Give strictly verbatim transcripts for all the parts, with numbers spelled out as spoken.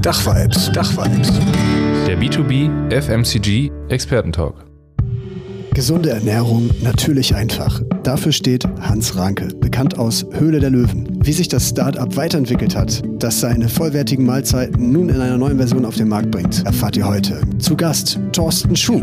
Dachvibes, Dachvibes. Der B zwei B F M C G Expertentalk. Gesunde Ernährung natürlich einfach. Dafür steht Hans Rahnke, bekannt aus Höhle der Löwen. Wie sich das Start-up weiterentwickelt hat, das seine vollwertigen Mahlzeiten nun in einer neuen Version auf den Markt bringt, erfahrt ihr heute. Zu Gast Thorsten Schuh.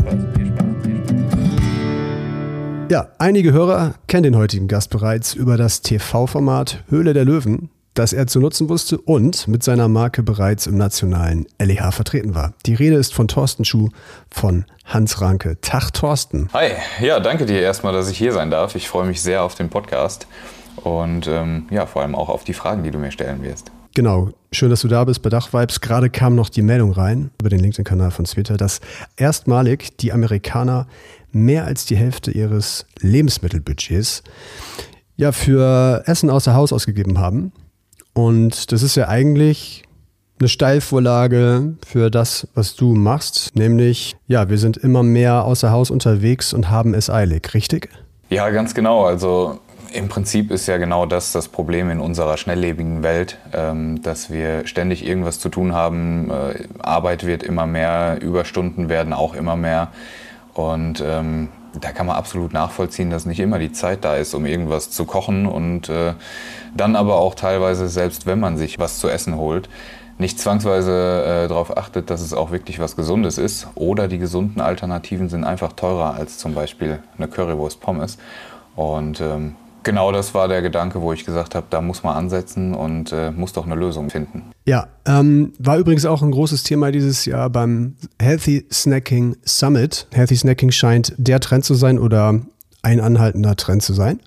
Ja, einige Hörer kennen den heutigen Gast bereits über das T V-Format Höhle der Löwen, das er zu nutzen wusste und mit seiner Marke bereits im nationalen L E H vertreten war. Die Rede ist von Thorsten Schuh von Hans Rahnke. Tag, Thorsten. Hi, ja, danke dir erstmal, dass ich hier sein darf. Ich freue mich sehr auf den Podcast und ähm, ja, vor allem auch auf die Fragen, die du mir stellen wirst. Genau, schön, dass du da bist bei Dachvibes. Gerade kam noch die Meldung rein über den LinkedIn-Kanal von Twitter, dass erstmalig die Amerikaner mehr als die Hälfte ihres Lebensmittelbudgets ja für Essen außer Haus ausgegeben haben. Und das ist ja eigentlich eine Steilvorlage für das, was du machst. Nämlich, ja, wir sind immer mehr außer Haus unterwegs und haben es eilig, richtig? Ja, ganz genau. Also im Prinzip ist ja genau das das Problem in unserer schnelllebigen Welt, ähm, dass wir ständig irgendwas zu tun haben. Äh, Arbeit wird immer mehr, Überstunden werden auch immer mehr. Und ähm, da kann man absolut nachvollziehen, dass nicht immer die Zeit da ist, um irgendwas zu kochen und äh, dann aber auch teilweise, selbst wenn man sich was zu essen holt, nicht zwangsweise äh, darauf achtet, dass es auch wirklich was Gesundes ist oder die gesunden Alternativen sind einfach teurer als zum Beispiel eine Currywurst Pommes. Und ähm, genau das war der Gedanke, wo ich gesagt habe, da muss man ansetzen und äh, muss doch eine Lösung finden. Ja, ähm, war übrigens auch ein großes Thema dieses Jahr beim Healthy Snacking Summit. Healthy Snacking scheint der Trend zu sein oder ein anhaltender Trend zu sein.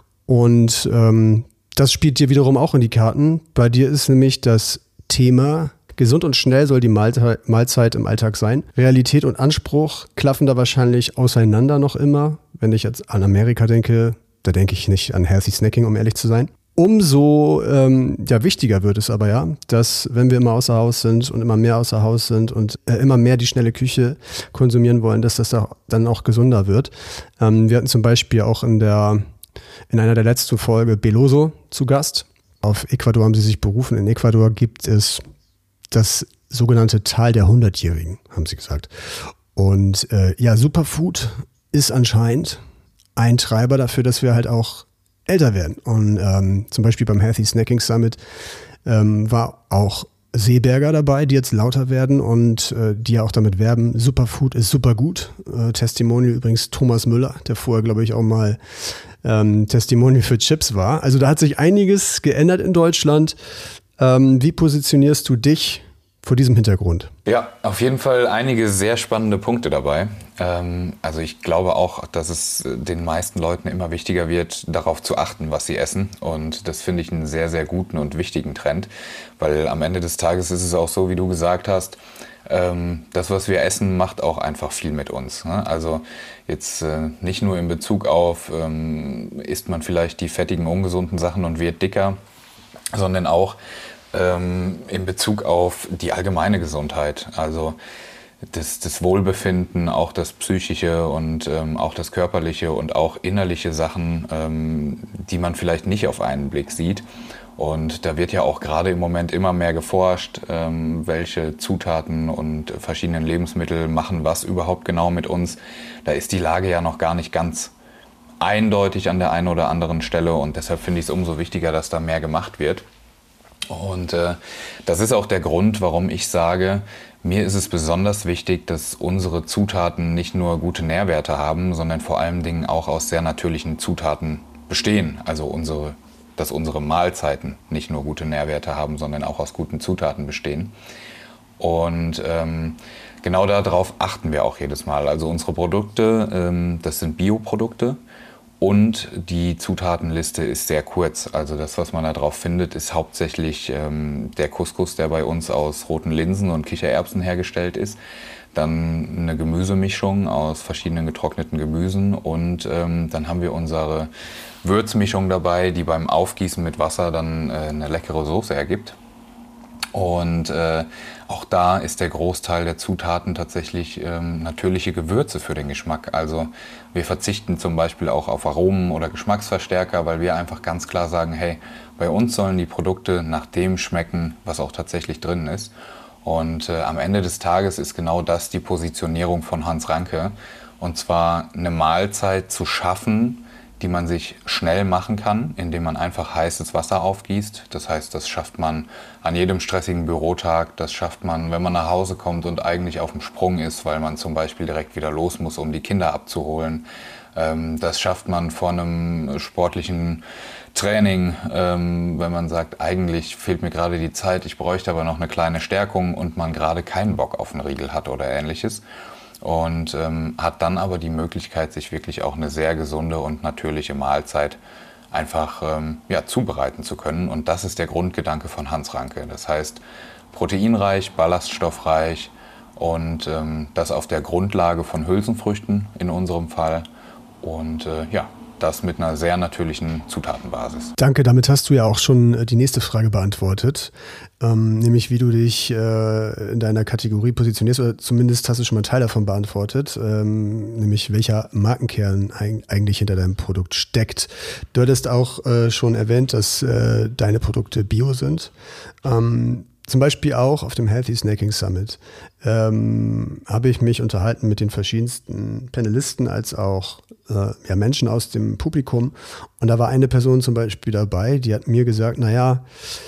Und ähm, das spielt dir wiederum auch in die Karten. Bei dir ist nämlich das Thema, gesund und schnell soll die Mahlzeit, Mahlzeit im Alltag sein. Realität und Anspruch klaffen da wahrscheinlich auseinander noch immer. Wenn ich jetzt an Amerika denke, da denke ich nicht an Healthy Snacking, um ehrlich zu sein. Umso ähm, ja, wichtiger wird es aber ja, dass wenn wir immer außer Haus sind und immer mehr außer Haus sind und äh, immer mehr die schnelle Küche konsumieren wollen, dass das auch, dann auch gesunder wird. Ähm, wir hatten zum Beispiel auch in der in einer der letzten Folge Beloso zu Gast. Auf Ecuador haben sie sich berufen. In Ecuador gibt es das sogenannte Tal der Hundertjährigen, haben sie gesagt. Und äh, ja, Superfood ist anscheinend ein Treiber dafür, dass wir halt auch älter werden. Und ähm, zum Beispiel beim Healthy Snacking Summit ähm, war auch Seeberger dabei, die jetzt lauter werden und äh, die ja auch damit werben, Superfood ist super gut. Äh, Testimonial übrigens Thomas Müller, der vorher, glaube ich, auch mal ähm, Testimonial für Chips war. Also da hat sich einiges geändert in Deutschland. Ähm, wie positionierst du dich vor diesem Hintergrund? Ja, auf jeden Fall einige sehr spannende Punkte dabei. Ähm, also ich glaube auch, dass es den meisten Leuten immer wichtiger wird, darauf zu achten, was sie essen. Und das finde ich einen sehr, sehr guten und wichtigen Trend. Weil am Ende des Tages ist es auch so, wie du gesagt hast, ähm, das, was wir essen, macht auch einfach viel mit uns. Ne? Also jetzt äh, nicht nur in Bezug auf, ähm, isst man vielleicht die fettigen, ungesunden Sachen und wird dicker, sondern auch ähm, in Bezug auf die allgemeine Gesundheit. Also das, das Wohlbefinden, auch das psychische und ähm, auch das körperliche und auch innerliche Sachen, ähm, die man vielleicht nicht auf einen Blick sieht. Und da wird ja auch gerade im Moment immer mehr geforscht, ähm, welche Zutaten und verschiedenen Lebensmittel machen was überhaupt genau mit uns. Da ist die Lage ja noch gar nicht ganz eindeutig an der einen oder anderen Stelle und deshalb finde ich es umso wichtiger, dass da mehr gemacht wird. Und äh, das ist auch der Grund, warum ich sage, mir ist es besonders wichtig, dass unsere Zutaten nicht nur gute Nährwerte haben, sondern vor allen Dingen auch aus sehr natürlichen Zutaten bestehen. Also unsere, dass unsere Mahlzeiten nicht nur gute Nährwerte haben, sondern auch aus guten Zutaten bestehen. Und ähm, genau darauf achten wir auch jedes Mal. Also unsere Produkte, ähm, das sind Bioprodukte. Und die Zutatenliste ist sehr kurz. Also das, was man da drauf findet, ist hauptsächlich ähm, der Couscous, der bei uns aus roten Linsen und Kichererbsen hergestellt ist. Dann eine Gemüsemischung aus verschiedenen getrockneten Gemüsen. Und ähm, dann haben wir unsere Würzmischung dabei, die beim Aufgießen mit Wasser dann äh, eine leckere Soße ergibt. Und äh, auch da ist der Großteil der Zutaten tatsächlich ähm, natürliche Gewürze für den Geschmack. Also wir verzichten zum Beispiel auch auf Aromen oder Geschmacksverstärker, weil wir einfach ganz klar sagen, hey, bei uns sollen die Produkte nach dem schmecken, was auch tatsächlich drin ist. Und äh, am Ende des Tages ist genau das die Positionierung von Hans Ranke. Und zwar eine Mahlzeit zu schaffen, die man sich schnell machen kann, indem man einfach heißes Wasser aufgießt. Das heißt, das schafft man an jedem stressigen Bürotag. Das schafft man, wenn man nach Hause kommt und eigentlich auf dem Sprung ist, weil man zum Beispiel direkt wieder los muss, um die Kinder abzuholen. Ähm, das schafft man vor einem sportlichen Training, ähm, wenn man sagt, eigentlich fehlt mir gerade die Zeit, ich bräuchte aber noch eine kleine Stärkung und man gerade keinen Bock auf einen Riegel hat oder ähnliches. Und ähm, hat dann aber die Möglichkeit, sich wirklich auch eine sehr gesunde und natürliche Mahlzeit einfach ähm, ja, zubereiten zu können. Und das ist der Grundgedanke von Hans Ranke. Das heißt, proteinreich, ballaststoffreich und ähm, das auf der Grundlage von Hülsenfrüchten in unserem Fall. Und äh, ja, das mit einer sehr natürlichen Zutatenbasis. Danke, damit hast du ja auch schon die nächste Frage beantwortet, ähm, nämlich wie du dich äh, in deiner Kategorie positionierst, oder zumindest hast du schon mal einen Teil davon beantwortet, ähm, nämlich welcher Markenkern eig- eigentlich hinter deinem Produkt steckt. Du hattest auch äh, schon erwähnt, dass äh, deine Produkte bio sind. Ähm, Zum Beispiel auch auf dem Healthy Snacking Summit ähm, habe ich mich unterhalten mit den verschiedensten Panelisten als auch äh, ja, Menschen aus dem Publikum. Und da war eine Person zum Beispiel dabei, die hat mir gesagt, naja,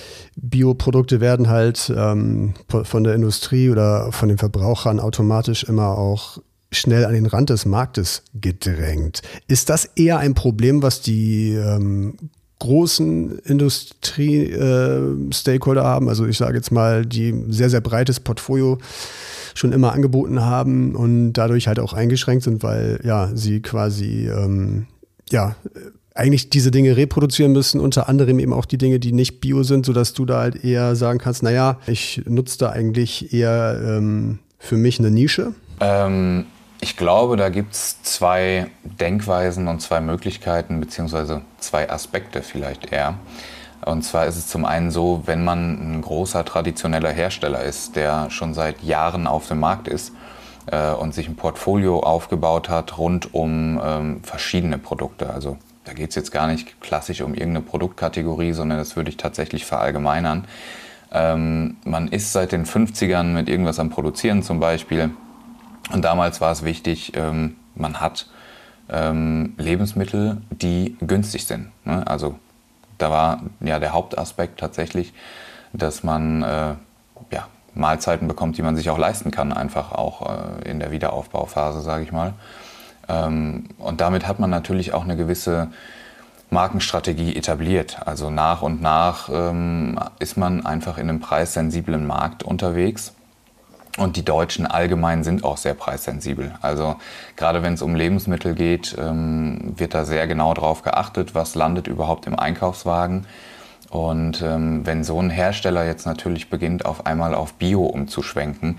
Bioprodukte werden halt ähm, von der Industrie oder von den Verbrauchern automatisch immer auch schnell an den Rand des Marktes gedrängt. Ist das eher ein Problem, was die ähm, großen Industrie-Stakeholder äh, haben, also ich sage jetzt mal, die ein sehr, sehr breites Portfolio schon immer angeboten haben und dadurch halt auch eingeschränkt sind, weil ja sie quasi ähm, ja eigentlich diese Dinge reproduzieren müssen, unter anderem eben auch die Dinge, die nicht bio sind, sodass du da halt eher sagen kannst, naja, ich nutze da eigentlich eher ähm, für mich eine Nische? Ähm Ich glaube, da gibt es zwei Denkweisen und zwei Möglichkeiten, beziehungsweise zwei Aspekte vielleicht eher. Und zwar ist es zum einen so, wenn man ein großer traditioneller Hersteller ist, der schon seit Jahren auf dem Markt ist äh, und sich ein Portfolio aufgebaut hat rund um ähm, verschiedene Produkte. Also da geht es jetzt gar nicht klassisch um irgendeine Produktkategorie, sondern das würde ich tatsächlich verallgemeinern. Ähm, man ist seit den fünfzigern mit irgendwas am Produzieren zum Beispiel. Und damals war es wichtig, ähm, man hat ähm, Lebensmittel, die günstig sind. Ne? Also da war ja der Hauptaspekt tatsächlich, dass man äh, ja, Mahlzeiten bekommt, die man sich auch leisten kann, einfach auch äh, in der Wiederaufbauphase, sage ich mal. Ähm, und damit hat man natürlich auch eine gewisse Markenstrategie etabliert. Also nach und nach ähm, ist man einfach in einem preissensiblen Markt unterwegs. Und die Deutschen allgemein sind auch sehr preissensibel. Also gerade wenn es um Lebensmittel geht, ähm, wird da sehr genau drauf geachtet, was landet überhaupt im Einkaufswagen. Und ähm, wenn so ein Hersteller jetzt natürlich beginnt, auf einmal auf Bio umzuschwenken,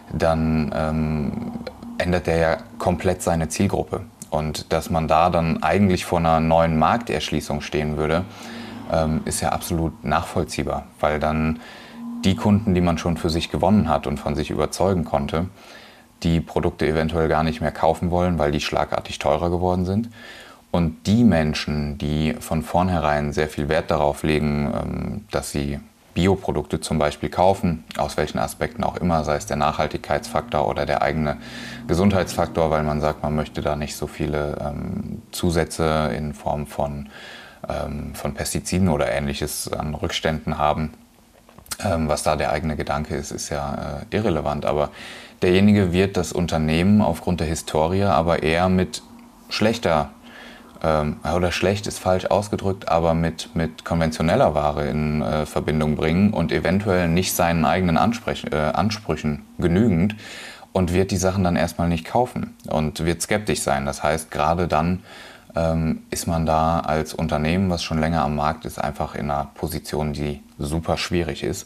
dann ähm, ändert der ja komplett seine Zielgruppe. Und dass man da dann eigentlich vor einer neuen Markterschließung stehen würde, ähm, ist ja absolut nachvollziehbar, weil dann die Kunden, die man schon für sich gewonnen hat und von sich überzeugen konnte, die Produkte eventuell gar nicht mehr kaufen wollen, weil die schlagartig teurer geworden sind. Und die Menschen, die von vornherein sehr viel Wert darauf legen, dass sie Bioprodukte zum Beispiel kaufen, aus welchen Aspekten auch immer, sei es der Nachhaltigkeitsfaktor oder der eigene Gesundheitsfaktor, weil man sagt, man möchte da nicht so viele ähm, Zusätze in Form von, ähm, von Pestiziden oder Ähnliches an Rückständen haben. Ähm, was da der eigene Gedanke ist, ist ja äh, irrelevant. Aber derjenige wird das Unternehmen aufgrund der Historie aber eher mit schlechter, ähm, oder schlecht ist falsch ausgedrückt, aber mit, mit konventioneller Ware in äh, Verbindung bringen und eventuell nicht seinen eigenen Ansprech, äh, Ansprüchen genügend und wird die Sachen dann erstmal nicht kaufen und wird skeptisch sein. Das heißt, gerade dann ähm, ist man da als Unternehmen, was schon länger am Markt ist, einfach in einer Position, die super schwierig ist.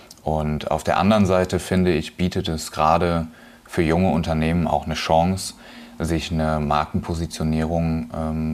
Und auf der anderen Seite, finde ich, bietet es gerade für junge Unternehmen auch eine Chance, sich eine Markenpositionierung ähm,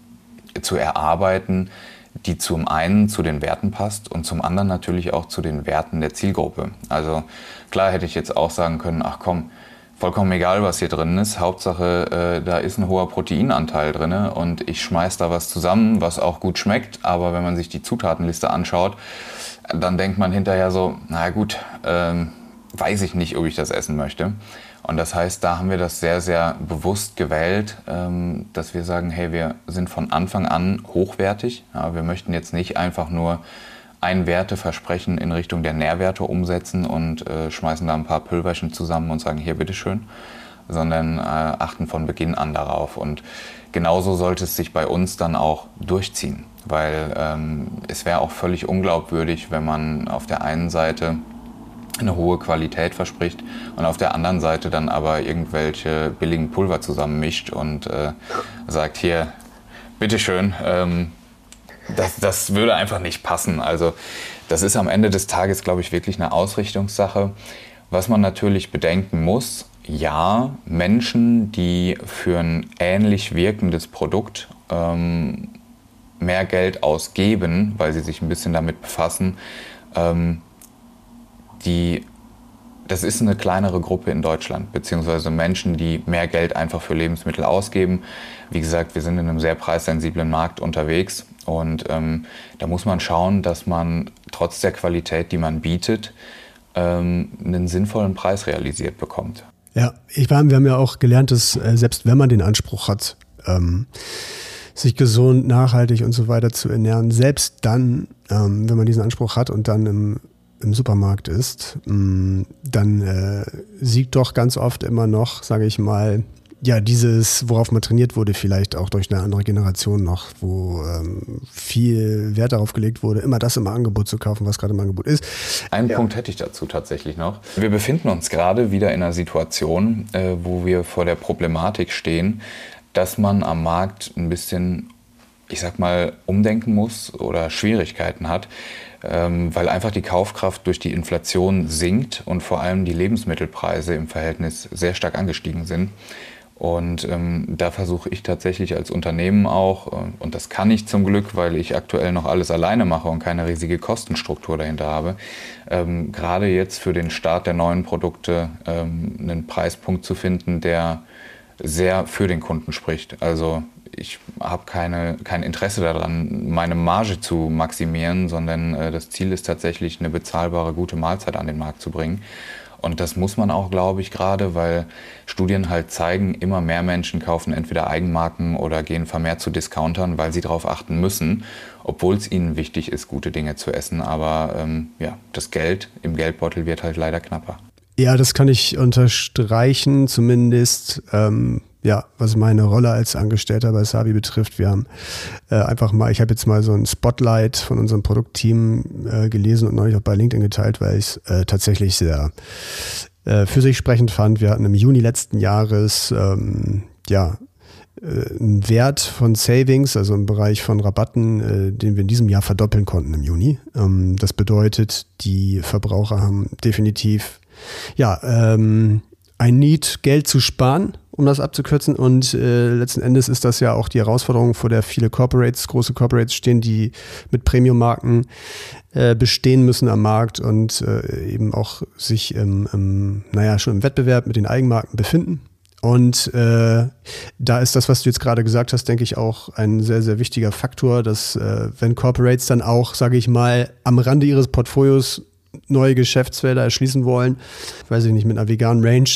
zu erarbeiten, die zum einen zu den Werten passt und zum anderen natürlich auch zu den Werten der Zielgruppe. Also klar hätte ich jetzt auch sagen können, ach komm, vollkommen egal, was hier drin ist. Hauptsache, äh, da ist ein hoher Proteinanteil drin und ich schmeiß da was zusammen, was auch gut schmeckt. Aber wenn man sich die Zutatenliste anschaut, dann denkt man hinterher so, na gut, ähm, weiß ich nicht, ob ich das essen möchte. Und das heißt, da haben wir das sehr, sehr bewusst gewählt, ähm, dass wir sagen, hey, wir sind von Anfang an hochwertig. Ja, wir möchten jetzt nicht einfach nur ein Werteversprechen in Richtung der Nährwerte umsetzen und äh, schmeißen da ein paar Pülverchen zusammen und sagen, hier, bitteschön, sondern äh, achten von Beginn an darauf. Und genauso sollte es sich bei uns dann auch durchziehen, weil ähm, es wäre auch völlig unglaubwürdig, wenn man auf der einen Seite eine hohe Qualität verspricht und auf der anderen Seite dann aber irgendwelche billigen Pulver zusammenmischt und äh, sagt, hier, bitteschön, ähm, das, das würde einfach nicht passen. Also das ist am Ende des Tages, glaube ich, wirklich eine Ausrichtungssache. Was man natürlich bedenken muss, ja, Menschen, die für ein ähnlich wirkendes Produkt ähm, mehr Geld ausgeben, weil sie sich ein bisschen damit befassen, ähm, die, das ist eine kleinere Gruppe in Deutschland, beziehungsweise Menschen, die mehr Geld einfach für Lebensmittel ausgeben. Wie gesagt, wir sind in einem sehr preissensiblen Markt unterwegs und ähm, da muss man schauen, dass man trotz der Qualität, die man bietet, ähm, einen sinnvollen Preis realisiert bekommt. Ja, ich meine, wir haben ja auch gelernt, dass äh, selbst wenn man den Anspruch hat, ähm, sich gesund, nachhaltig und so weiter zu ernähren, selbst dann, ähm, wenn man diesen Anspruch hat und dann im im Supermarkt ist, dann äh, siegt doch ganz oft immer noch, sage ich mal, ja, dieses, worauf man trainiert wurde, vielleicht auch durch eine andere Generation noch, wo ähm, viel Wert darauf gelegt wurde, immer das im Angebot zu kaufen, was gerade im Angebot ist. Einen ja. Punkt hätte ich dazu tatsächlich noch. Wir befinden uns gerade wieder in einer Situation, äh, wo wir vor der Problematik stehen, dass man am Markt ein bisschen, ich sag mal, umdenken muss oder Schwierigkeiten hat, ähm, weil einfach die Kaufkraft durch die Inflation sinkt und vor allem die Lebensmittelpreise im Verhältnis sehr stark angestiegen sind. Und ähm, da versuche ich tatsächlich als Unternehmen auch, äh, und das kann ich zum Glück, weil ich aktuell noch alles alleine mache und keine riesige Kostenstruktur dahinter habe, ähm, gerade jetzt für den Start der neuen Produkte ähm, einen Preispunkt zu finden, der sehr für den Kunden spricht. Also ich habe keine, kein Interesse daran, meine Marge zu maximieren, sondern äh, das Ziel ist tatsächlich, eine bezahlbare, gute Mahlzeit an den Markt zu bringen. Und das muss man auch, glaube ich, gerade, weil Studien halt zeigen, immer mehr Menschen kaufen entweder Eigenmarken oder gehen vermehrt zu Discountern, weil sie darauf achten müssen, obwohl es ihnen wichtig ist, gute Dinge zu essen. Aber ähm, ja, das Geld im Geldbeutel wird halt leider knapper. Ja, das kann ich unterstreichen, zumindest ähm, ja, was meine Rolle als Angestellter bei Savi betrifft. Wir haben äh, einfach mal, ich habe jetzt mal so ein Spotlight von unserem Produktteam äh, gelesen und neulich auch bei LinkedIn geteilt, weil ich es äh, tatsächlich sehr äh, für sich sprechend fand. Wir hatten im Juni letzten Jahres ähm, ja äh, einen Wert von Savings, also im Bereich von Rabatten, äh, den wir in diesem Jahr verdoppeln konnten im Juni. Ähm, das bedeutet, die Verbraucher haben definitiv ja, ähm, ein Need, Geld zu sparen, um das abzukürzen. Und äh, letzten Endes ist das ja auch die Herausforderung, vor der viele Corporates, große Corporates stehen, die mit Premium-Marken äh, bestehen müssen am Markt und äh, eben auch sich im, im, naja, schon im Wettbewerb mit den Eigenmarken befinden. Und äh, da ist das, was du jetzt gerade gesagt hast, denke ich, auch ein sehr, sehr wichtiger Faktor, dass äh, wenn Corporates dann auch, sage ich mal, am Rande ihres Portfolios neue Geschäftsfelder erschließen wollen, weiß ich nicht, mit einer veganen Range,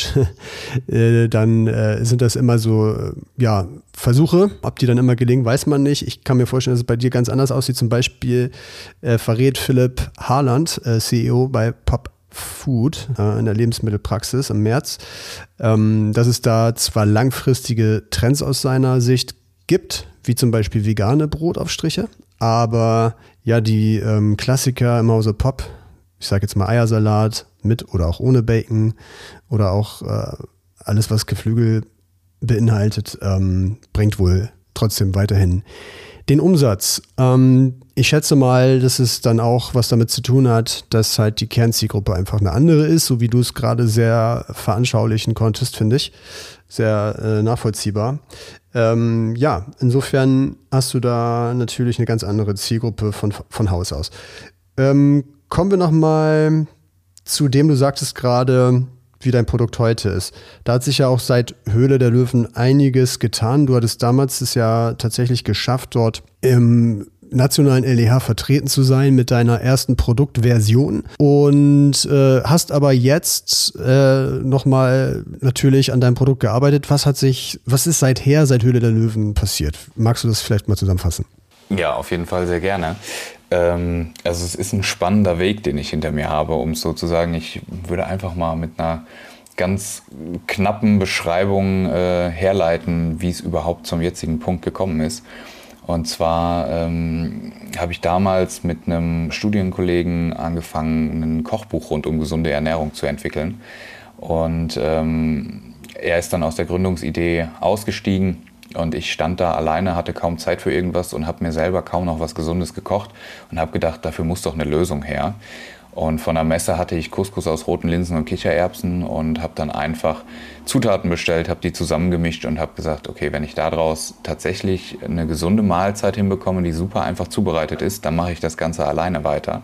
äh, dann äh, sind das immer so, äh, ja, Versuche. Ob die dann immer gelingen, weiß man nicht. Ich kann mir vorstellen, dass es bei dir ganz anders aussieht. Zum Beispiel äh, verrät Philipp Harland, äh, C E O bei Pop Food äh, in der Lebensmittelpraxis im März, ähm, dass es da zwar langfristige Trends aus seiner Sicht gibt, wie zum Beispiel vegane Brotaufstriche, aber ja, die ähm, Klassiker im Hause Pop, ich sage jetzt mal Eiersalat mit oder auch ohne Bacon oder auch äh, alles, was Geflügel beinhaltet, ähm, bringt wohl trotzdem weiterhin den Umsatz. Ähm, ich schätze mal, dass es dann auch was damit zu tun hat, dass halt die Kernzielgruppe einfach eine andere ist, so wie du es gerade sehr veranschaulichen konntest, finde ich. Sehr äh, nachvollziehbar. Ähm, ja, insofern hast du da natürlich eine ganz andere Zielgruppe von, von Haus aus. Ähm, Kommen wir nochmal zu dem, du sagtest gerade, wie dein Produkt heute ist. Da hat sich ja auch seit Höhle der Löwen einiges getan. Du hattest damals es ja tatsächlich geschafft, dort im nationalen L E H vertreten zu sein mit deiner ersten Produktversion und äh, hast aber jetzt äh, nochmal natürlich an deinem Produkt gearbeitet. Was hat sich, was ist seither, seit Höhle der Löwen passiert? Magst du das vielleicht mal zusammenfassen? Ja, auf jeden Fall sehr gerne. Ähm, also es ist ein spannender Weg, den ich hinter mir habe, um es so zu sagen. Ich würde einfach mal mit einer ganz knappen Beschreibung äh, herleiten, wie es überhaupt zum jetzigen Punkt gekommen ist. Und zwar ähm, habe ich damals mit einem Studienkollegen angefangen, ein Kochbuch rund um gesunde Ernährung zu entwickeln. Und ähm, er ist dann aus der Gründungsidee ausgestiegen. Und ich stand da alleine, hatte kaum Zeit für irgendwas und habe mir selber kaum noch was Gesundes gekocht und habe gedacht, dafür muss doch eine Lösung her. Und von der Messe hatte ich Couscous aus roten Linsen und Kichererbsen und habe dann einfach Zutaten bestellt, habe die zusammengemischt und habe gesagt, okay, wenn ich daraus tatsächlich eine gesunde Mahlzeit hinbekomme, die super einfach zubereitet ist, dann mache ich das Ganze alleine weiter.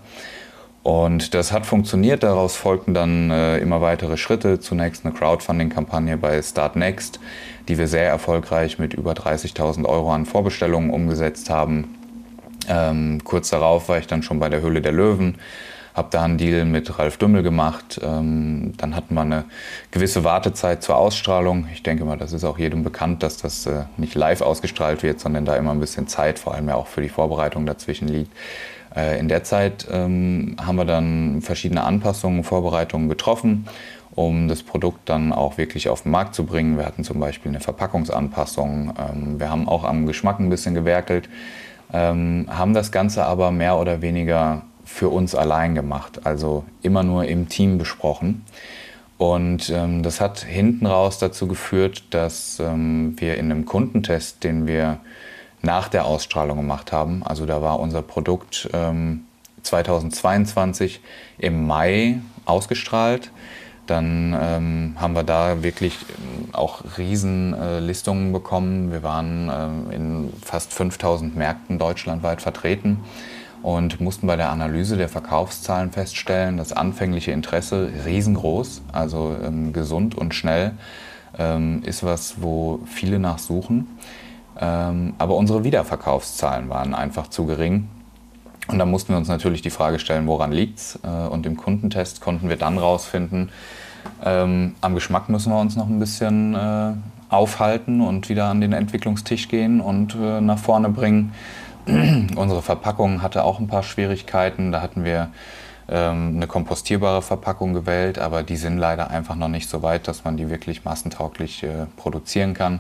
Und das hat funktioniert, daraus folgten dann äh, immer weitere Schritte. Zunächst eine Crowdfunding-Kampagne bei Start Next, die wir sehr erfolgreich mit über dreißigtausend Euro an Vorbestellungen umgesetzt haben. Ähm, kurz darauf war ich dann schon bei der Höhle der Löwen, habe da einen Deal mit Ralf Dümmel gemacht. Ähm, dann hatten wir eine gewisse Wartezeit zur Ausstrahlung. Ich denke mal, das ist auch jedem bekannt, dass das äh, nicht live ausgestrahlt wird, sondern da immer ein bisschen Zeit, vor allem ja auch für die Vorbereitung dazwischen liegt. In der Zeit ähm, haben wir dann verschiedene Anpassungen, Vorbereitungen getroffen, um das Produkt dann auch wirklich auf den Markt zu bringen. Wir hatten zum Beispiel eine Verpackungsanpassung. Ähm, wir haben auch am Geschmack ein bisschen gewerkelt, ähm, haben das Ganze aber mehr oder weniger für uns allein gemacht, also immer nur im Team besprochen. Und ähm, das hat hinten raus dazu geführt, dass ähm, wir in einem Kundentest, den wir nach der Ausstrahlung gemacht haben. Also da war unser Produkt ähm, zweitausendzweiundzwanzig im Mai ausgestrahlt. Dann ähm, haben wir da wirklich auch riesen äh, Listungen bekommen. Wir waren äh, in fast fünftausend Märkten deutschlandweit vertreten und mussten bei der Analyse der Verkaufszahlen feststellen, das anfängliche Interesse riesengroß, also ähm, gesund und schnell ähm, ist was, wo viele nachsuchen. Ähm, aber unsere Wiederverkaufszahlen waren einfach zu gering. Und da mussten wir uns natürlich die Frage stellen, woran liegt's? Äh, und im Kundentest konnten wir dann rausfinden, ähm, am Geschmack müssen wir uns noch ein bisschen äh, aufhalten und wieder an den Entwicklungstisch gehen und äh, nach vorne bringen. Unsere Verpackung hatte auch ein paar Schwierigkeiten. Da hatten wir ähm, eine kompostierbare Verpackung gewählt, aber die sind leider einfach noch nicht so weit, dass man die wirklich massentauglich äh, produzieren kann.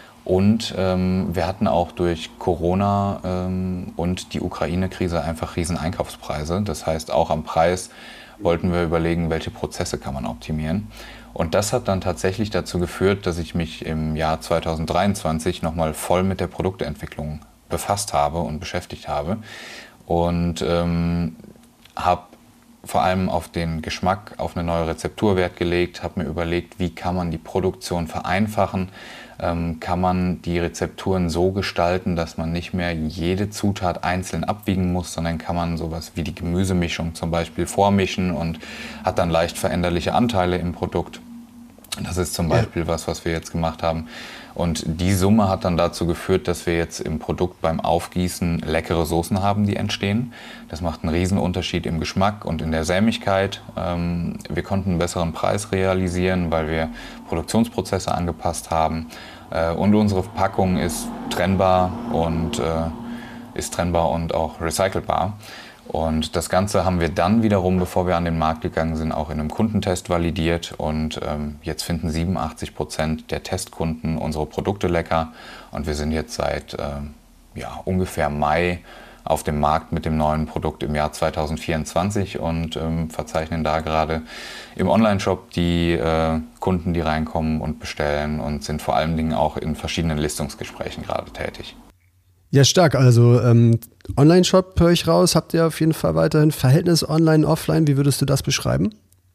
Und ähm, wir hatten auch durch Corona ähm, und die Ukraine-Krise einfach riesen Einkaufspreise. Das heißt, auch am Preis wollten wir überlegen, welche Prozesse kann man optimieren. Und das hat dann tatsächlich dazu geführt, dass ich mich im Jahr zweitausenddreiundzwanzig nochmal voll mit der Produktentwicklung befasst habe und beschäftigt habe. Und ähm, habe vor allem auf den Geschmack, auf eine neue Rezeptur Wert gelegt, habe mir überlegt, wie kann man die Produktion vereinfachen, ähm, kann man die Rezepturen so gestalten, dass man nicht mehr jede Zutat einzeln abwiegen muss, sondern kann man sowas wie die Gemüsemischung zum Beispiel vormischen und hat dann leicht veränderliche Anteile im Produkt. Das ist zum Beispiel ja. was, was wir jetzt gemacht haben. Und die Summe hat dann dazu geführt, dass wir jetzt im Produkt beim Aufgießen leckere Soßen haben, die entstehen. Das macht einen riesen Unterschied im Geschmack und in der Sämigkeit. Wir konnten einen besseren Preis realisieren, weil wir Produktionsprozesse angepasst haben. Und unsere Packung ist trennbar und ist trennbar und auch recycelbar. Und das Ganze haben wir dann wiederum, bevor wir an den Markt gegangen sind, auch in einem Kundentest validiert. Und ähm, jetzt finden siebenundachtzig Prozent der Testkunden unsere Produkte lecker. Und wir sind jetzt seit ähm, ja, ungefähr Mai auf dem Markt mit dem neuen Produkt im Jahr zweitausendvierundzwanzig und ähm, verzeichnen da gerade im Onlineshop die äh, Kunden, die reinkommen und bestellen und sind vor allen Dingen auch in verschiedenen Listungsgesprächen gerade tätig. Ja, stark. Also ähm, Online-Shop höre ich raus. Habt ihr auf jeden Fall weiterhin Verhältnis Online, Offline? Wie würdest du das beschreiben?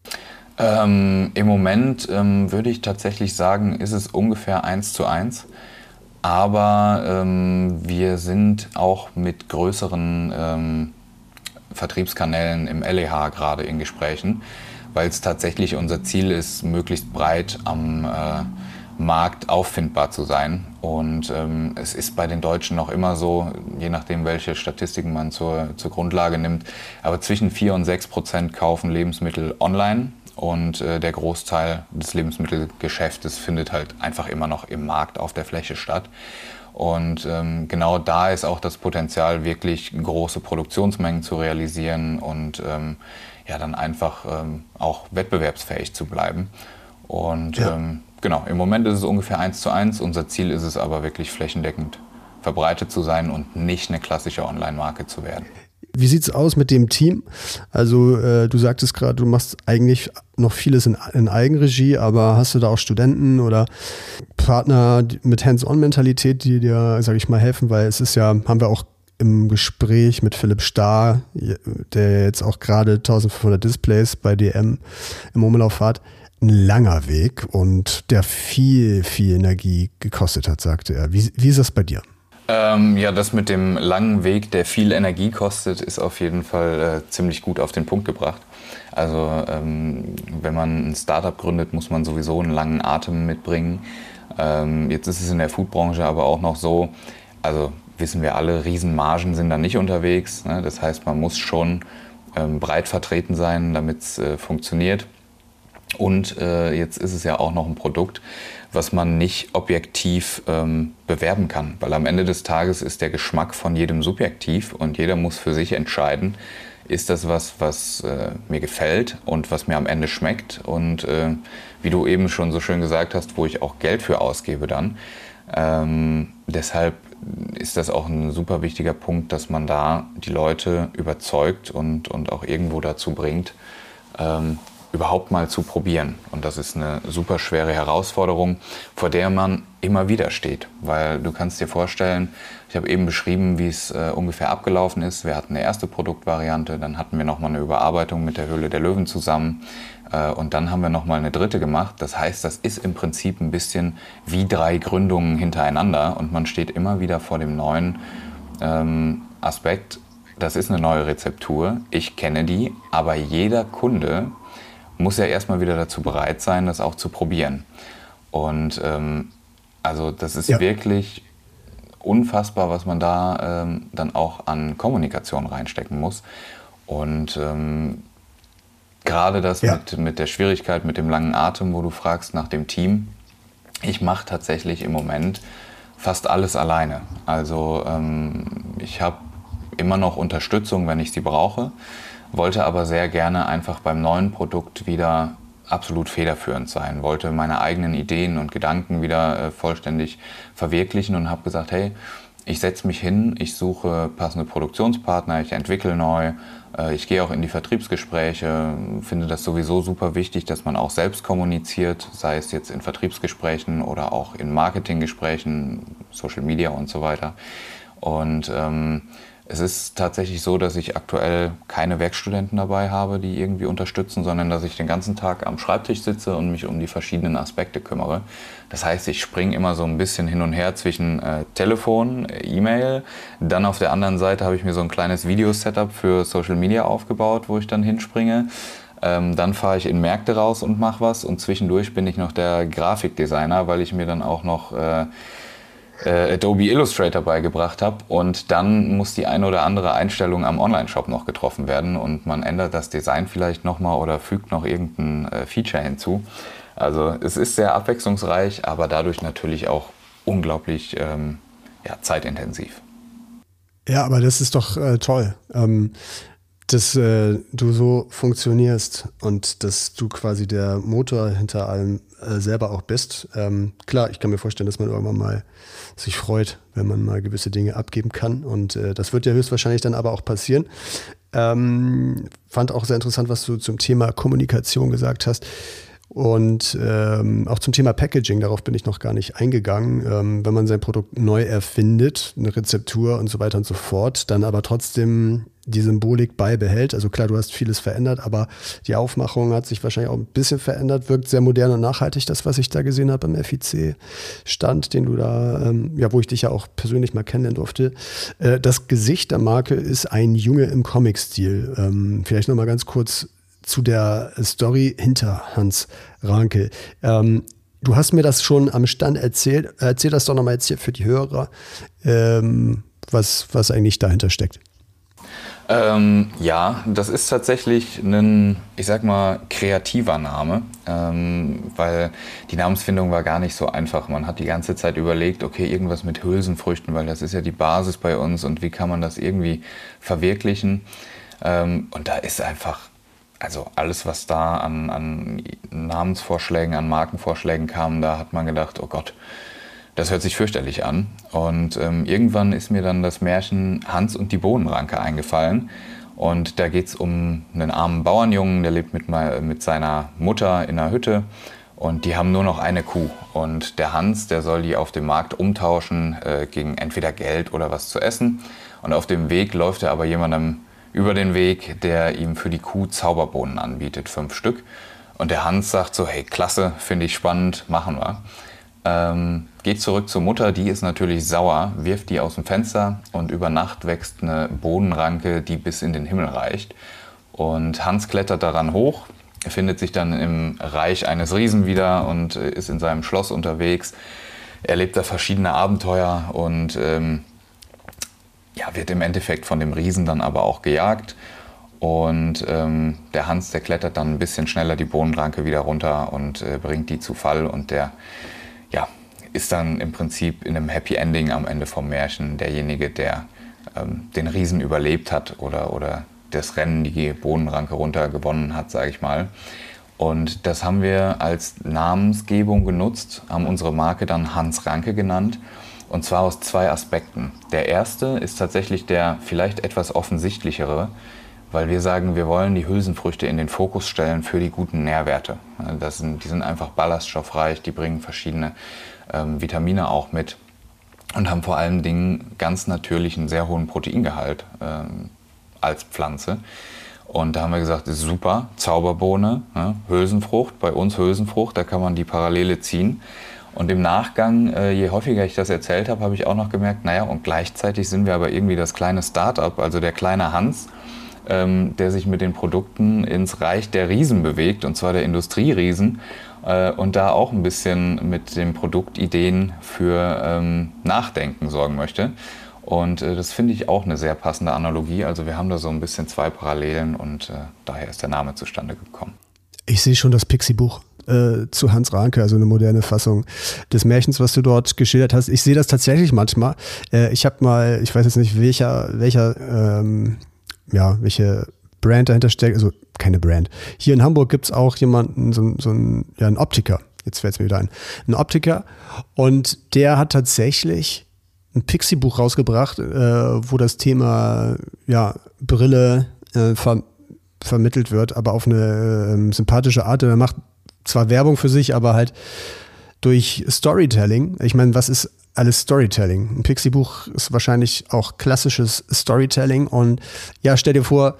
Ähm, Im Moment ähm, würde ich tatsächlich sagen, ist es ungefähr eins zu eins. Aber ähm, wir sind auch mit größeren ähm, Vertriebskanälen im L E H gerade in Gesprächen, weil es tatsächlich unser Ziel ist, möglichst breit am äh, Markt auffindbar zu sein. Und ähm, es ist bei den Deutschen noch immer so, je nachdem, welche Statistiken man zur, zur Grundlage nimmt, aber zwischen vier und sechs Prozent kaufen Lebensmittel online. Und äh, der Großteil des Lebensmittelgeschäftes findet halt einfach immer noch im Markt auf der Fläche statt. Und ähm, genau da ist auch das Potenzial, wirklich große Produktionsmengen zu realisieren und ähm, ja, dann einfach ähm, auch wettbewerbsfähig zu bleiben. Und ja. ähm, genau, im Moment ist es ungefähr eins zu eins. Unser Ziel ist es aber wirklich flächendeckend verbreitet zu sein und nicht eine klassische Online-Marke zu werden. Wie sieht's aus mit dem Team? Also äh, du sagtest gerade, du machst eigentlich noch vieles in, in Eigenregie, aber hast du da auch Studenten oder Partner mit Hands-on-Mentalität, die dir, sag ich mal, helfen? Weil es ist ja, haben wir auch im Gespräch mit Philipp Starr, der jetzt auch gerade eintausendfünfhundert Displays bei D M im Umlauf hat, ein langer Weg und der viel, viel Energie gekostet hat, sagte er. Wie, wie ist das bei dir? Ähm, ja, das mit dem langen Weg, der viel Energie kostet, ist auf jeden Fall äh, ziemlich gut auf den Punkt gebracht. Also ähm, wenn man ein Startup gründet, muss man sowieso einen langen Atem mitbringen. Ähm, jetzt ist es in der Foodbranche aber auch noch so, also wissen wir alle, Riesenmargen sind da nicht unterwegs. Ne? Das heißt, man muss schon ähm, breit vertreten sein, damit es äh, funktioniert. Und äh, jetzt ist es ja auch noch ein Produkt, was man nicht objektiv ähm, bewerben kann. Weil am Ende des Tages ist der Geschmack von jedem subjektiv und jeder muss für sich entscheiden, ist das was, was äh, mir gefällt und was mir am Ende schmeckt. Und äh, wie du eben schon so schön gesagt hast, wo ich auch Geld für ausgebe dann. Ähm, deshalb ist das auch ein super wichtiger Punkt, dass man da die Leute überzeugt und, und auch irgendwo dazu bringt, ähm, überhaupt mal zu probieren. Und das ist eine super schwere Herausforderung, vor der man immer wieder steht. Weil du kannst dir vorstellen, ich habe eben beschrieben, wie es äh, ungefähr abgelaufen ist. Wir hatten eine erste Produktvariante, dann hatten wir nochmal eine Überarbeitung mit der Höhle der Löwen zusammen äh, und dann haben wir nochmal eine dritte gemacht. Das heißt, das ist im Prinzip ein bisschen wie drei Gründungen hintereinander und man steht immer wieder vor dem neuen ähm, Aspekt. Das ist eine neue Rezeptur, ich kenne die, aber jeder Kunde muss ja erstmal wieder dazu bereit sein, das auch zu probieren. Und ähm, also das ist ja wirklich unfassbar, was man da ähm, dann auch an Kommunikation reinstecken muss. Und ähm, gerade das ja. mit, mit der Schwierigkeit, mit dem langen Atem, wo du fragst nach dem Team. Ich mache tatsächlich im Moment fast alles alleine. Also ähm, ich habe immer noch Unterstützung, wenn ich sie brauche. Wollte aber sehr gerne einfach beim neuen Produkt wieder absolut federführend sein. Wollte meine eigenen Ideen und Gedanken wieder äh, vollständig verwirklichen und habe gesagt, hey, ich setze mich hin, ich suche passende Produktionspartner, ich entwickle neu, äh, ich gehe auch in die Vertriebsgespräche, finde das sowieso super wichtig, dass man auch selbst kommuniziert, sei es jetzt in Vertriebsgesprächen oder auch in Marketinggesprächen, Social Media und so weiter. Und ähm, es ist tatsächlich so, dass ich aktuell keine Werkstudenten dabei habe, die irgendwie unterstützen, sondern dass ich den ganzen Tag am Schreibtisch sitze und mich um die verschiedenen Aspekte kümmere. Das heißt, ich springe immer so ein bisschen hin und her zwischen äh, Telefon, E-Mail. Dann auf der anderen Seite habe ich mir so ein kleines Video-Setup für Social Media aufgebaut, wo ich dann hinspringe. Ähm, dann fahre ich in Märkte raus und mache was. Und zwischendurch bin ich noch der Grafikdesigner, weil ich mir dann auch noch Äh, Adobe Illustrator beigebracht habe und dann muss die eine oder andere Einstellung am Online-Shop noch getroffen werden und man ändert das Design vielleicht nochmal oder fügt noch irgendein äh, Feature hinzu. Also es ist sehr abwechslungsreich, aber dadurch natürlich auch unglaublich ähm, ja, zeitintensiv. Ja, aber das ist doch äh, toll, ähm, dass äh, du so funktionierst und dass du quasi der Motor hinter allem äh, selber auch bist. Ähm, klar, ich kann mir vorstellen, dass man irgendwann mal sich freut, wenn man mal gewisse Dinge abgeben kann und äh, das wird ja höchstwahrscheinlich dann aber auch passieren. Ähm, fand auch sehr interessant, was du zum Thema Kommunikation gesagt hast. Und ähm, auch zum Thema Packaging, darauf bin ich noch gar nicht eingegangen. Ähm, wenn man sein Produkt neu erfindet, eine Rezeptur und so weiter und so fort, dann aber trotzdem die Symbolik beibehält. Also klar, du hast vieles verändert, aber die Aufmachung hat sich wahrscheinlich auch ein bisschen verändert, wirkt sehr modern und nachhaltig, das, was ich da gesehen habe beim F I C-Stand, den du da, ähm, ja, wo ich dich ja auch persönlich mal kennenlernen durfte. Äh, das Gesicht der Marke ist ein Junge im Comic-Stil. Ähm, vielleicht nochmal ganz kurz zu der Story hinter Hans Rankel. Ähm, du hast mir das schon am Stand erzählt. Erzähl das doch nochmal jetzt hier für die Hörer, ähm, was, was eigentlich dahinter steckt. Ähm, ja, das ist tatsächlich ein, ich sag mal, kreativer Name, ähm, weil die Namensfindung war gar nicht so einfach. Man hat die ganze Zeit überlegt, okay, irgendwas mit Hülsenfrüchten, weil das ist ja die Basis bei uns und wie kann man das irgendwie verwirklichen? Ähm, und da ist einfach, also alles, was da an, an Namensvorschlägen, an Markenvorschlägen kam, da hat man gedacht, oh Gott, das hört sich fürchterlich an. Und ähm, irgendwann ist mir dann das Märchen Hans und die Bohnenranke eingefallen. Und da geht es um einen armen Bauernjungen, der lebt mit, mit seiner Mutter in einer Hütte. Und die haben nur noch eine Kuh. Und der Hans, der soll die auf dem Markt umtauschen äh, gegen entweder Geld oder was zu essen. Und auf dem Weg läuft er aber jemandem über den Weg, der ihm für die Kuh Zauberbohnen anbietet, fünf Stück. Und der Hans sagt so, hey, klasse, finde ich spannend, machen wir. Ähm, geht zurück zur Mutter, die ist natürlich sauer, wirft die aus dem Fenster und über Nacht wächst eine Bohnenranke, die bis in den Himmel reicht. Und Hans klettert daran hoch, findet sich dann im Reich eines Riesen wieder und ist in seinem Schloss unterwegs, erlebt da verschiedene Abenteuer und ähm, ja, wird im Endeffekt von dem Riesen dann aber auch gejagt. Und ähm, der Hans, der klettert dann ein bisschen schneller die Bohnenranke wieder runter und äh, bringt die zu Fall und der ja, ist dann im Prinzip in einem Happy Ending am Ende vom Märchen derjenige, der ähm, den Riesen überlebt hat oder, oder das Rennen, die Bohnenranke runter gewonnen hat, sage ich mal. Und das haben wir als Namensgebung genutzt, haben unsere Marke dann Hans Ranke genannt. Und zwar aus zwei Aspekten. Der erste ist tatsächlich der vielleicht etwas offensichtlichere, weil wir sagen, wir wollen die Hülsenfrüchte in den Fokus stellen für die guten Nährwerte. Das sind, die sind einfach ballaststoffreich, die bringen verschiedene ähm, Vitamine auch mit und haben vor allen Dingen ganz natürlich einen sehr hohen Proteingehalt ähm, als Pflanze. Und da haben wir gesagt, das ist super, Zauberbohne, ne? Hülsenfrucht, bei uns Hülsenfrucht, da kann man die Parallele ziehen. Und im Nachgang, äh, je häufiger ich das erzählt habe, habe ich auch noch gemerkt, naja, und gleichzeitig sind wir aber irgendwie das kleine Start-up, also der kleine Hans, ähm, der sich mit den Produkten ins Reich der Riesen bewegt, und zwar der Industrieriesen, äh, und da auch ein bisschen mit den Produktideen für ähm, Nachdenken sorgen möchte. Und äh, das finde ich auch eine sehr passende Analogie. Also wir haben da so ein bisschen zwei Parallelen und äh, daher ist der Name zustande gekommen. Ich sehe schon das Pixie-Buch äh, zu Hans Ranke, also eine moderne Fassung des Märchens, was du dort geschildert hast. Ich sehe das tatsächlich manchmal. Äh, ich habe mal, ich weiß jetzt nicht, welcher, welcher, ähm, ja, welche Brand dahinter steckt, also keine Brand. Hier in Hamburg gibt es auch jemanden, so, so ein, ja, ein Optiker, jetzt fällt es mir wieder ein, ein Optiker, und der hat tatsächlich ein Pixie-Buch rausgebracht, äh, wo das Thema ja, Brille äh, ver- vermittelt wird, aber auf eine äh, sympathische Art. Er macht zwar Werbung für sich, aber halt durch Storytelling. Ich meine, was ist alles Storytelling? Ein Pixie-Buch ist wahrscheinlich auch klassisches Storytelling. Und ja, stell dir vor,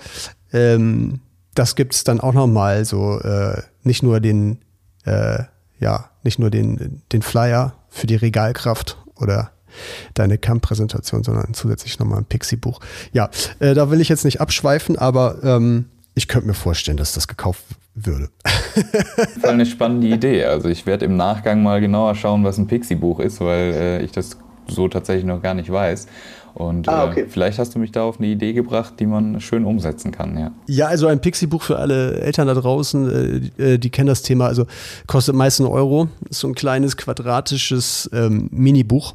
ähm, das gibt es dann auch nochmal so, äh, nicht nur den, äh, ja, nicht nur den, den Flyer für die Regalkraft oder deine Camp-Präsentation, sondern zusätzlich nochmal ein Pixie-Buch. Ja, äh, da will ich jetzt nicht abschweifen, aber ähm, ich könnte mir vorstellen, dass das gekauft würde. Voll eine spannende Idee. Also ich werde im Nachgang mal genauer schauen, was ein Pixie-Buch ist, weil äh, ich das so tatsächlich noch gar nicht weiß. Und ah, okay. äh, vielleicht hast du mich da auf eine Idee gebracht, die man schön umsetzen kann. Ja, ja, also ein Pixie-Buch für alle Eltern da draußen, äh, die kennen das Thema. Also kostet meist einen Euro. Ist so ein kleines quadratisches ähm, Mini-Buch.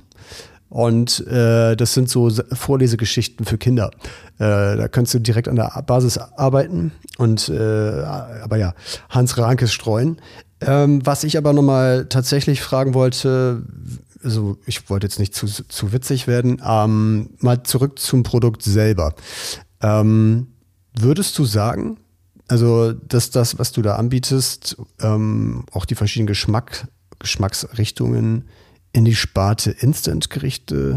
Und äh, das sind so Vorlesegeschichten für Kinder. Äh, da kannst du direkt an der Basis arbeiten und äh, aber ja, Hans Ranke streuen. Ähm, was ich aber nochmal tatsächlich fragen wollte, also ich wollte jetzt nicht zu, zu witzig werden, ähm, mal zurück zum Produkt selber. Ähm, würdest du sagen, also dass das, was du da anbietest, ähm, auch die verschiedenen Geschmack, Geschmacksrichtungen in die Sparte Instant-Gerichte,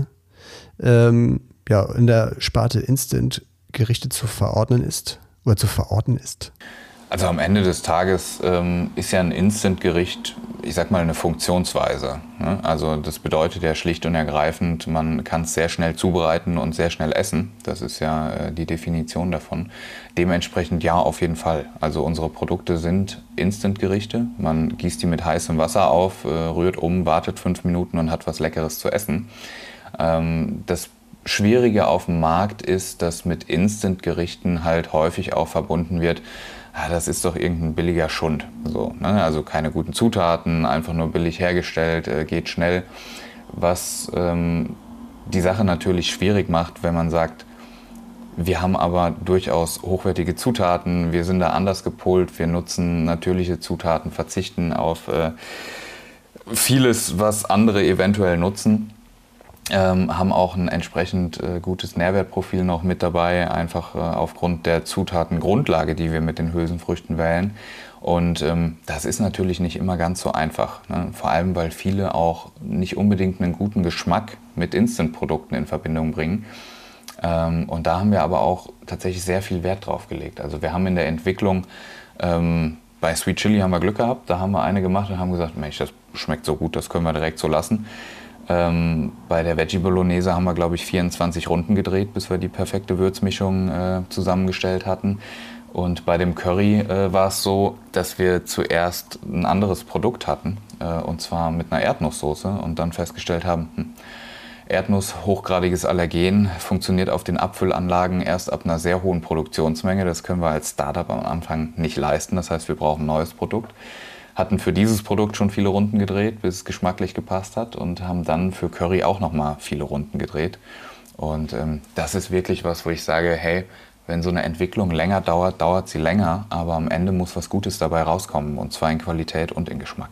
ähm, ja, in der Sparte Instant-Gerichte zu verordnen ist oder zu verorten ist? Also am Ende des Tages ähm, ist ja ein Instant-Gericht, ich sag mal, eine Funktionsweise. Ne? Also das bedeutet ja schlicht und ergreifend, man kann es sehr schnell zubereiten und sehr schnell essen. Das ist ja äh, die Definition davon. Dementsprechend ja, auf jeden Fall. Also unsere Produkte sind Instant-Gerichte. Man gießt die mit heißem Wasser auf, äh, rührt um, wartet fünf Minuten und hat was Leckeres zu essen. Ähm, das Schwierige auf dem Markt ist, dass mit Instant-Gerichten halt häufig auch verbunden wird, ja, das ist doch irgendein billiger Schund. So, ne? Also keine guten Zutaten, einfach nur billig hergestellt, äh, geht schnell. Was ähm, die Sache natürlich schwierig macht, wenn man sagt, wir haben aber durchaus hochwertige Zutaten, wir sind da anders gepolt, wir nutzen natürliche Zutaten, verzichten auf äh, vieles, was andere eventuell nutzen. Ähm, haben auch ein entsprechend äh, gutes Nährwertprofil noch mit dabei, einfach äh, aufgrund der Zutatengrundlage, die wir mit den Hülsenfrüchten wählen. Und ähm, das ist natürlich nicht immer ganz so einfach, ne? Vor allem, weil viele auch nicht unbedingt einen guten Geschmack mit Instant-Produkten in Verbindung bringen. Ähm, und da haben wir aber auch tatsächlich sehr viel Wert drauf gelegt. Also wir haben in der Entwicklung, ähm, bei Sweet Chili haben wir Glück gehabt, da haben wir eine gemacht und haben gesagt, Mensch, das schmeckt so gut, das können wir direkt so lassen. Ähm, bei der Veggie Bolognese haben wir, glaube ich, vierundzwanzig Runden gedreht, bis wir die perfekte Würzmischung äh, zusammengestellt hatten. Und bei dem Curry äh, war es so, dass wir zuerst ein anderes Produkt hatten, äh, und zwar mit einer Erdnusssoße, und dann festgestellt haben, hm, Erdnuss, hochgradiges Allergen, funktioniert auf den Abfüllanlagen erst ab einer sehr hohen Produktionsmenge. Das können wir als Startup am Anfang nicht leisten, das heißt, wir brauchen ein neues Produkt. Hatten für dieses Produkt schon viele Runden gedreht, bis es geschmacklich gepasst hat, und haben dann für Curry auch nochmal viele Runden gedreht. Und ähm, das ist wirklich was, wo ich sage, hey, wenn so eine Entwicklung länger dauert, dauert sie länger, aber am Ende muss was Gutes dabei rauskommen, und zwar in Qualität und in Geschmack.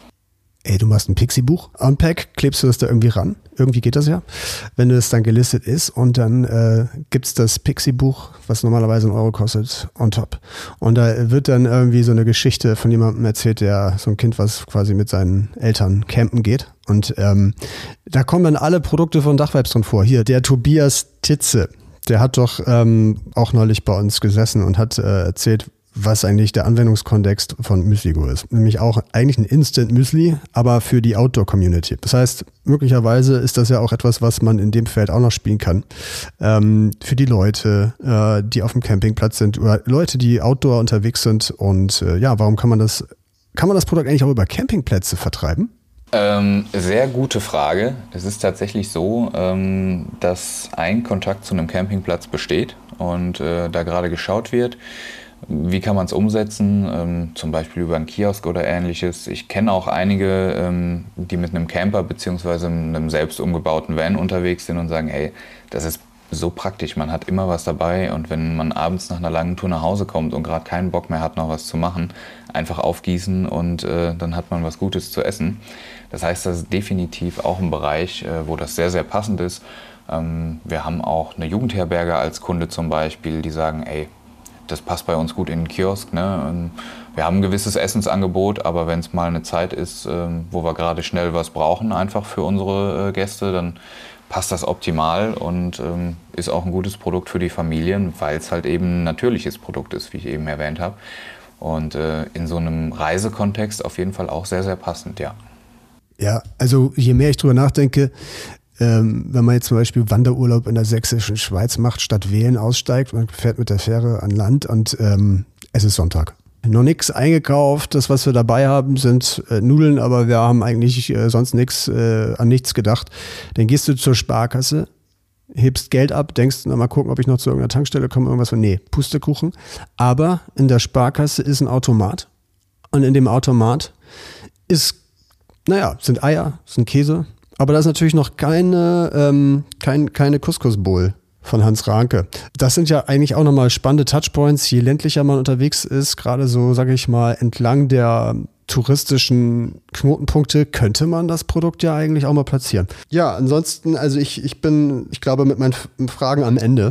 Ey, du machst ein Pixie-Buch, Unpack, klebst du das da irgendwie ran? Irgendwie geht das ja. Wenn das dann gelistet ist, und dann äh, gibt's das Pixie-Buch, was normalerweise einen Euro kostet, on top. Und da wird dann irgendwie so eine Geschichte von jemandem erzählt, der so ein Kind, was quasi mit seinen Eltern campen geht. Und ähm, da kommen dann alle Produkte von Dachvibes drin vor. Hier, der Tobias Titze, der hat doch ähm, auch neulich bei uns gesessen und hat äh, erzählt, was eigentlich der Anwendungskontext von Müsligo ist. Nämlich auch eigentlich ein Instant-Müsli, aber für die Outdoor-Community. Das heißt, möglicherweise ist das ja auch etwas, was man in dem Feld auch noch spielen kann. Ähm, für die Leute, äh, die auf dem Campingplatz sind, oder Leute, die Outdoor unterwegs sind. Und äh, ja, warum kann man das, kann man das Produkt eigentlich auch über Campingplätze vertreiben? Ähm, sehr gute Frage. Es ist tatsächlich so, ähm, dass ein Kontakt zu einem Campingplatz besteht und äh, da gerade geschaut wird. Wie kann man es umsetzen? Ähm, zum Beispiel über einen Kiosk oder ähnliches. Ich kenne auch einige, ähm, die mit einem Camper bzw. einem selbst umgebauten Van unterwegs sind und sagen, hey, das ist so praktisch, man hat immer was dabei, und wenn man abends nach einer langen Tour nach Hause kommt und gerade keinen Bock mehr hat, noch was zu machen, einfach aufgießen und äh, dann hat man was Gutes zu essen. Das heißt, das ist definitiv auch ein Bereich, äh, wo das sehr, sehr passend ist. Ähm, wir haben auch eine Jugendherberge als Kunde zum Beispiel, die sagen, ey, das passt bei uns gut in den Kiosk. Ne? Wir haben ein gewisses Essensangebot, aber wenn es mal eine Zeit ist, wo wir gerade schnell was brauchen, einfach für unsere Gäste, dann passt das optimal und ist auch ein gutes Produkt für die Familien, weil es halt eben ein natürliches Produkt ist, wie ich eben erwähnt habe. Und in so einem Reisekontext auf jeden Fall auch sehr, sehr passend, ja. Ja, also je mehr ich drüber nachdenke, Ähm, wenn man jetzt zum Beispiel Wanderurlaub in der sächsischen Schweiz macht, statt Wählen aussteigt, man fährt mit der Fähre an Land und ähm, es ist Sonntag. Noch nichts eingekauft, das, was wir dabei haben, sind äh, Nudeln, aber wir haben eigentlich äh, sonst nichts, äh, an nichts gedacht. Dann gehst du zur Sparkasse, hebst Geld ab, denkst, na mal gucken, ob ich noch zu irgendeiner Tankstelle komme, irgendwas von, nee, Pustekuchen. Aber in der Sparkasse ist ein Automat, und in dem Automat ist, naja, sind Eier, sind Käse. Aber da ist natürlich noch keine, ähm, kein, keine Couscous-Bowl von Hans Rahnke. Das sind ja eigentlich auch nochmal spannende Touchpoints, je ländlicher man unterwegs ist, gerade so, sage ich mal, entlang der touristischen Knotenpunkte, könnte man das Produkt ja eigentlich auch mal platzieren. Ja, ansonsten, also ich, ich bin, ich glaube, mit meinen Fragen am Ende.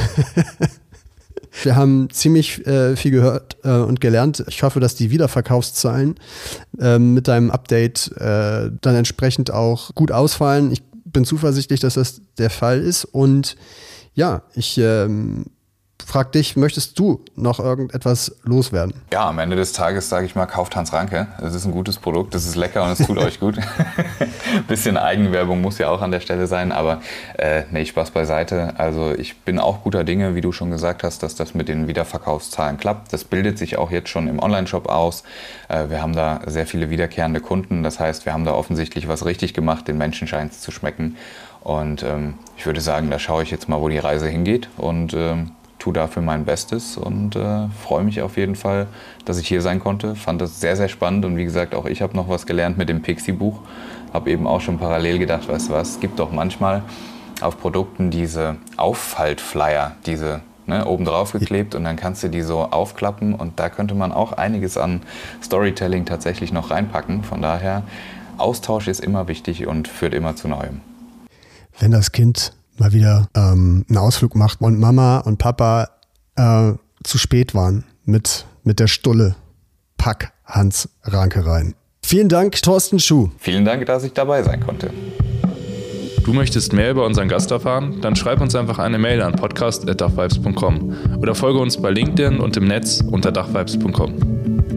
Wir haben ziemlich äh, viel gehört äh, und gelernt. Ich hoffe, dass die Wiederverkaufszahlen äh, mit deinem Update äh, dann entsprechend auch gut ausfallen. Ich bin zuversichtlich, dass das der Fall ist. Und ja, ich ähm, frag dich, möchtest du noch irgendetwas loswerden? Ja, am Ende des Tages sage ich mal, kauft Hans Ranke. Es ist ein gutes Produkt, es ist lecker und es tut euch gut. Bisschen Eigenwerbung muss ja auch an der Stelle sein, aber äh, nee, Spaß beiseite. Also ich bin auch guter Dinge, wie du schon gesagt hast, dass das mit den Wiederverkaufszahlen klappt. Das bildet sich auch jetzt schon im Onlineshop aus. Äh, wir haben da sehr viele wiederkehrende Kunden. Das heißt, wir haben da offensichtlich was richtig gemacht. Den Menschen scheint es zu schmecken. Und ähm, ich würde sagen, da schaue ich jetzt mal, wo die Reise hingeht und ähm, tue dafür mein Bestes und äh, freue mich auf jeden Fall, dass ich hier sein konnte. Fand das sehr, sehr spannend und wie gesagt, auch ich habe noch was gelernt mit dem Pixie-Buch. Habe eben auch schon parallel gedacht, weißt du was, es gibt doch manchmal auf Produkten diese Auffaltflyer, diese ne, oben drauf geklebt und dann kannst du die so aufklappen und da könnte man auch einiges an Storytelling tatsächlich noch reinpacken. Von daher, Austausch ist immer wichtig und führt immer zu Neuem. Wenn das Kind mal wieder ähm, einen Ausflug macht und Mama und Papa äh, zu spät waren mit, mit der Stulle, pack Hans Ranke rein. Vielen Dank, Thorsten Schuh. Vielen Dank, dass ich dabei sein konnte. Du möchtest mehr über unseren Gast erfahren? Dann schreib uns einfach eine Mail an podcast at dachvibes punkt com oder folge uns bei LinkedIn und im Netz unter dachvibes punkt com.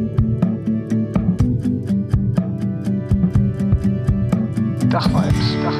Dachvibes. Dach